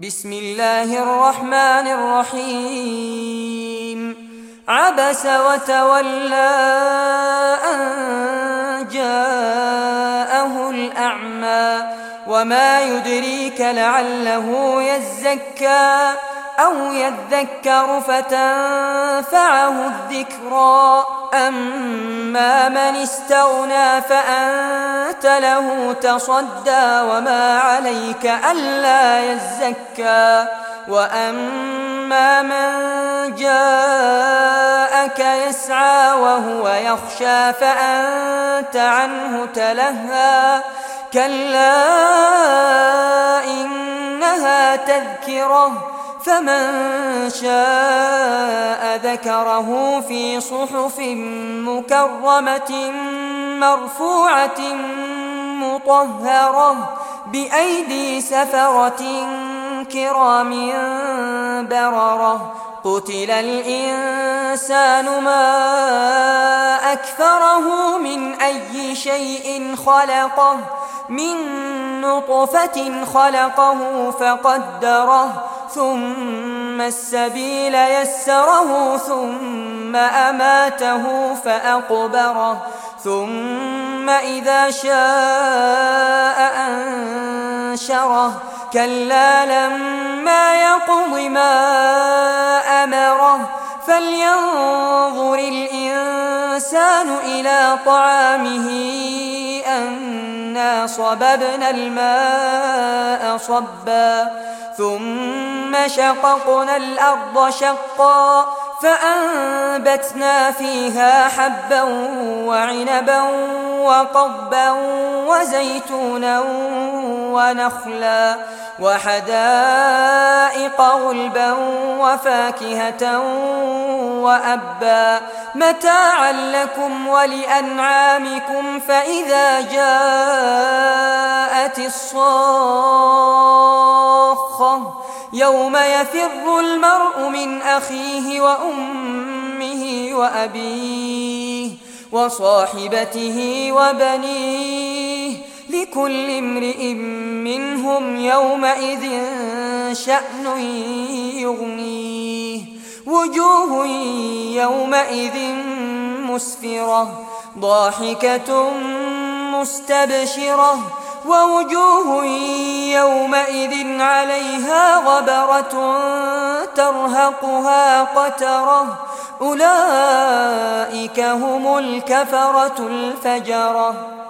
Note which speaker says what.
Speaker 1: بسم الله الرحمن الرحيم. عبس وتولى أن جاءه الأعمى وما يدريك لعله يزكى أو يذكر فتنفعه الذكرى. أما من استغنى فأنت له تصدى وما عليك ألا يزكى. وأما من جاءك يسعى وهو يخشى فأنت عنه تلهى. كلا إنها تذكرة فمن شاء ذكره في صحف مكرمة مرفوعة مطهرة بأيدي سفرة كرام بررة. قتل الإنسان ما أكفره من أي شيء خلقه من نطفة خلقه فقدره ثم السبيل يسره ثم أماته فأقبره ثم إذا شاء أنشره. كلا لما يقض ما أمره فلينظر الإنسان إلى طعامه أنا صببنا الماء صبا ثم شققنا الأرض شقا فأنبتنا فيها حبا وعنبا وقضبا وزيتونا ونخلا وحدائق غلبا وفاكهة وأبا متاعا لكم ولأنعامكم. فإذا جاءت الصاخة يوم يفر المرء من أخيه وأمه وأبيه وصاحبته وبنيه لكل امرئ منهم يومئذ شأن يغنيه. وجوه يومئذ مسفرة ضاحكة مستبشرة ووجوه يومئذ عليها غبرة ترهقها قترة. أولئك هم الكفرة الفجرة.